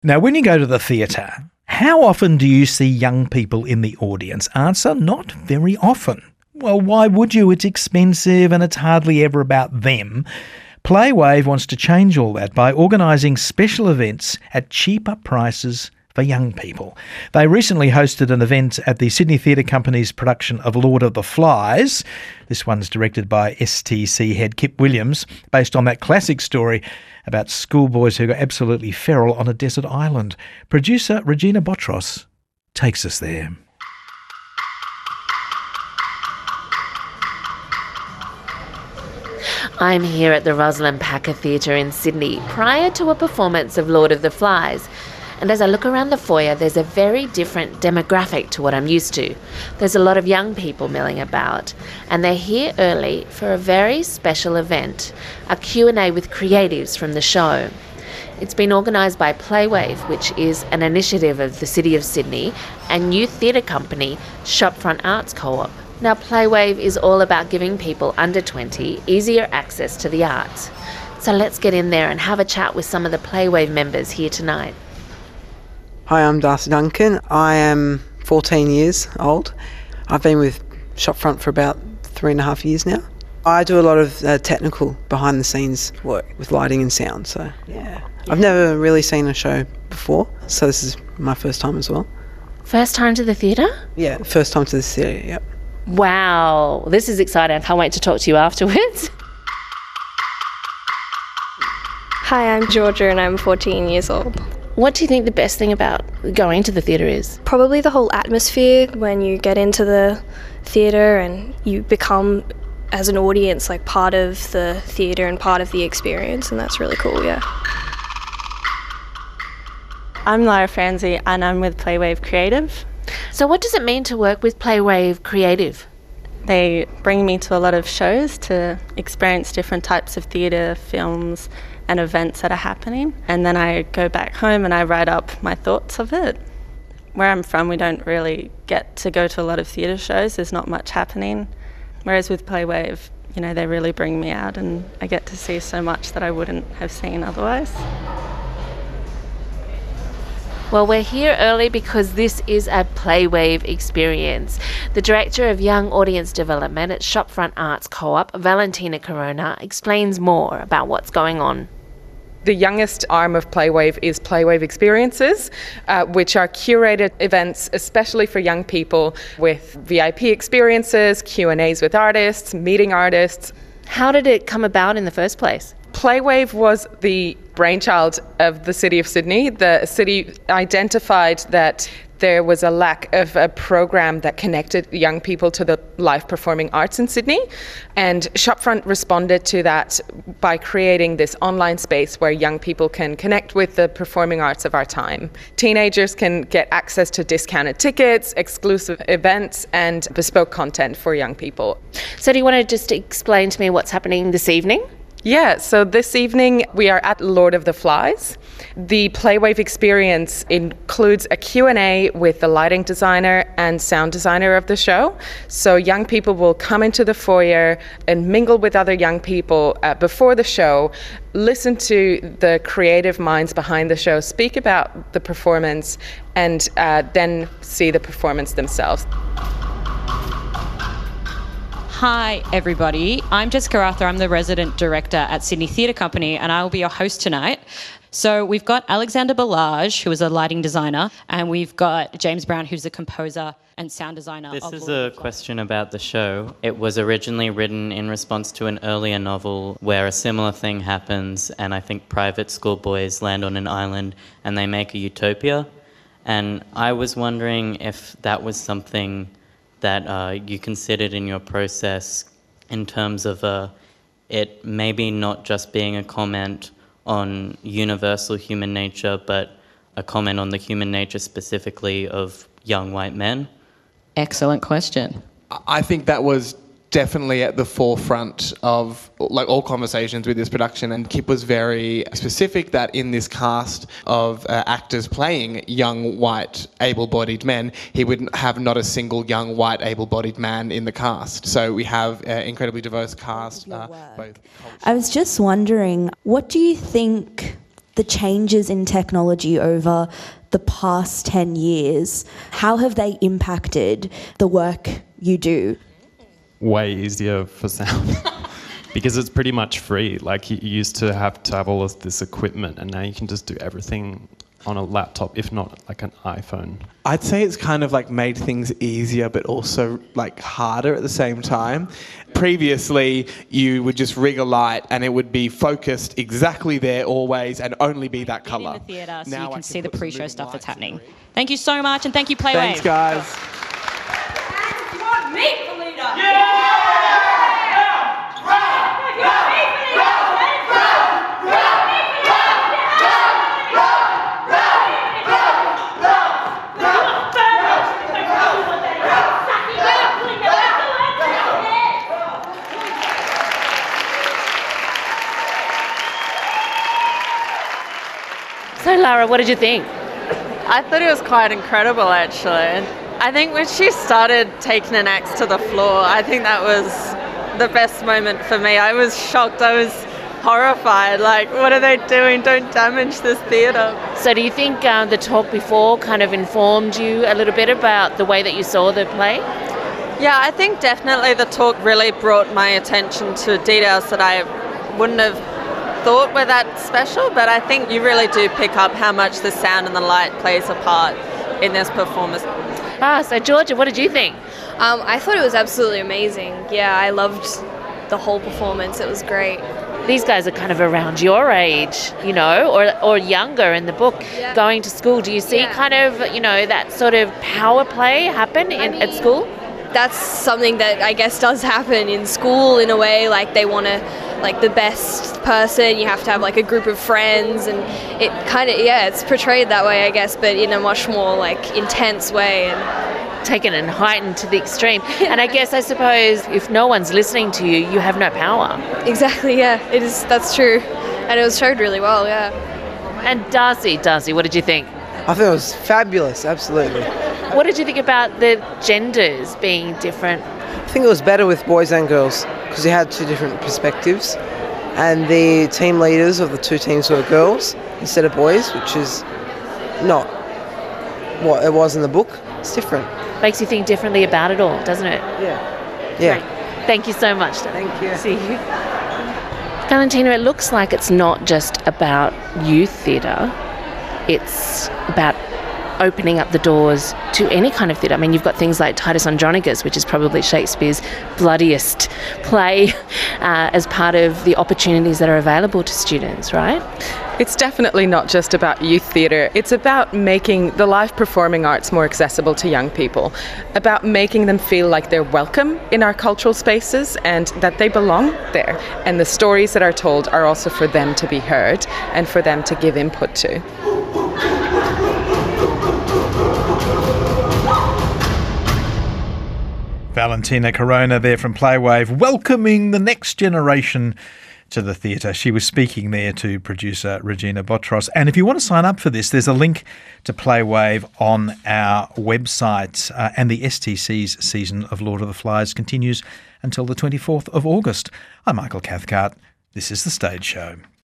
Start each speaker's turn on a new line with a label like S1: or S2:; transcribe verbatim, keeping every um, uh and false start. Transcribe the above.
S1: Now, when you go to the theatre, how often do you see young people in the audience? Answer, not very often. Well, why would you? It's expensive and it's hardly ever about them. Playwave wants to change all that by organising special events at cheaper prices for young people. They recently hosted an event at the Sydney Theatre Company's production of Lord of the Flies. This one's directed by S T C head Kip Williams, based on that classic story about schoolboys who go absolutely feral on a desert island. Producer Regina Botros takes us there.
S2: I'm here at the Rosalind Packer Theatre in Sydney prior to a performance of Lord of the Flies. And as I look around the foyer, there's a very different demographic to what I'm used to. There's a lot of young people milling about, and they're here early for a very special event, a Q and A with creatives from the show. It's been organised by Playwave, which is an initiative of the City of Sydney, and new theatre company Shopfront Arts Co-op. Now, Playwave is all about giving people under twenty easier access to the arts. So let's get in there and have a chat with some of the Playwave members here tonight.
S3: Hi, I'm Darcy Duncan. I am fourteen years old. I've been with Shopfront for about three and a half years now. I do a lot of uh, technical behind-the-scenes work with lighting and sound, so yeah. I've never really seen a show before, so this is my first time as well.
S2: First time to the theatre?
S3: Yeah, first time to the theatre, yep.
S2: Wow, this is exciting. I can't wait to talk to you afterwards.
S4: Hi, I'm Georgia and I'm fourteen years old.
S2: What do you think the best thing about going to the theatre is?
S4: Probably the whole atmosphere when you get into the theatre and you become, as an audience, like part of the theatre and part of the experience, and that's really cool, yeah.
S5: I'm Lara Franzi and I'm with Playwave Creative.
S2: So what does it mean to work with Playwave Creative?
S5: They bring me to a lot of shows to experience different types of theatre, films and events that are happening, and then I go back home and I write up my thoughts of it. Where I'm from, we don't really get to go to a lot of theatre shows. There's not much happening, whereas with Playwave, you know, they really bring me out and I get to see so much that I wouldn't have seen otherwise.
S2: Well, we're here early because this is a Playwave experience. The Director of Young Audience Development at Shopfront Arts Co-op, Valentina Corona, explains more about what's going on.
S6: The youngest arm of Playwave is Playwave Experiences, uh, which are curated events especially for young people with V I P experiences, Q and A's with artists, meeting artists.
S2: How did it come about in the first place?
S6: Playwave was the brainchild of the City of Sydney. The city identified that there was a lack of a program that connected young people to the live performing arts in Sydney. And Shopfront responded to that by creating this online space where young people can connect with the performing arts of our time. Teenagers can get access to discounted tickets, exclusive events, and bespoke content for young people.
S2: So do you want to just explain to me what's happening this evening?
S6: Yeah, so this evening we are at Lord of the Flies. The Playwave experience includes a Q and A with the lighting designer and sound designer of the show. So young people will come into the foyer and mingle with other young people uh, before the show, listen to the creative minds behind the show, speak about the performance, and uh, then see the performance themselves.
S7: Hi everybody, I'm Jessica Arthur, I'm the resident director at Sydney Theatre Company and I will be your host tonight. So we've got Alexander Balazs, who is a lighting designer, and we've got James Brown, who's the composer and sound designer.
S8: This
S7: of
S8: is
S7: Lord
S8: a question about the show. It was originally written in response to an earlier novel where a similar thing happens, and I think private school boys land on an island and they make a utopia. And I was wondering if that was something that uh, you considered in your process in terms of uh, it maybe not just being a comment on universal human nature, but a comment on the human nature specifically of young white men?
S7: Excellent question.
S9: I think that was definitely at the forefront of like all conversations with this production, and Kip was very specific that in this cast of uh, actors playing young white able-bodied men, he would have not a single young white able-bodied man in the cast. So we have an incredibly diverse cast. Uh, both
S10: I was just wondering, what do you think the the changes in technology over the past ten years, how have they impacted the work you do?
S11: Way easier for sound. Because it's pretty much free. Like, you used to have to have all of this equipment, and now you can just do everything on a laptop, if not like an iPhone.
S9: I'd say it's kind of like made things easier, but also like harder at the same time. Previously, you would just rig a light and it would be focused exactly there always and only be that colour.
S7: In the theatre, so
S11: Now
S7: you
S11: I
S7: can
S11: can
S7: see the
S11: put some
S7: pre-show
S11: moving
S7: stuff that's
S11: lights in
S7: happening.
S11: the ring.
S7: Thank you so much, and thank you, Playwave.
S9: Thanks, guys.
S12: You want me for leader? Yeah!
S2: So, Lara, what did you think?
S5: I thought it was quite incredible, actually. I think when she started taking an axe to the floor, I think that was the best moment for me. I was shocked. I was horrified. Like, what are they doing? Don't damage this theatre.
S2: So do you think uh, the talk before kind of informed you a little bit about the way that you saw the play?
S5: Yeah, I think definitely the talk really brought my attention to details that I wouldn't have thought were that special, but I think you really do pick up how much the sound and the light plays a part in this performance.
S2: Ah, so Georgia, what did you think?
S4: Um, I thought it was absolutely amazing. Yeah, I loved the whole performance. It was great.
S2: These guys are kind of around your age, you know, or or younger in the book,
S4: Yeah.
S2: going to school. Do you see
S4: Yeah.
S2: kind of, you know, that sort of power play happen in, at school?
S4: That's something that I guess does happen in school in a way. Like, they want to, like, the best person, you have to have like a group of friends, and it kind of, yeah, it's portrayed that way, I guess, but in a much more like intense way. And
S2: Taken and heightened to the extreme. And I guess, I suppose, if no one's listening to you, you have no power.
S4: exactly, yeah, it is. That's true, and it was showed really well. Yeah.
S2: And Darcy, Darcy, what did you think?
S3: I thought it was fabulous, absolutely.
S2: What did you think about the genders being different?
S3: I think it was better with boys and girls because you had two different perspectives, and the team leaders of the two teams were girls instead of boys, which is not what it was in the book. It's different.
S2: Makes you think differently about it all, doesn't it?
S3: Yeah. Yeah.
S2: Great. Thank you so much.
S3: Thank you.
S2: See you. Valentina, it looks like it's not just about youth theatre. It's about opening up the doors to any kind of theatre. I mean, you've got things like Titus Andronicus, which is probably Shakespeare's bloodiest play, uh, as part of the opportunities that are available to students, right?
S6: It's definitely not just about youth theatre. It's about making the live performing arts more accessible to young people, about making them feel like they're welcome in our cultural spaces and that they belong there. And the stories that are told are also for them to be heard and for them to give input to.
S1: Valentina Corona there from Playwave, welcoming the next generation to the theatre. She was speaking there to producer Regina Botros. And if you want to sign up for this, there's a link to Playwave on our website. Uh, and the S T C's season of Lord of the Flies continues until the twenty-fourth of August. I'm Michael Cathcart. This is The Stage Show.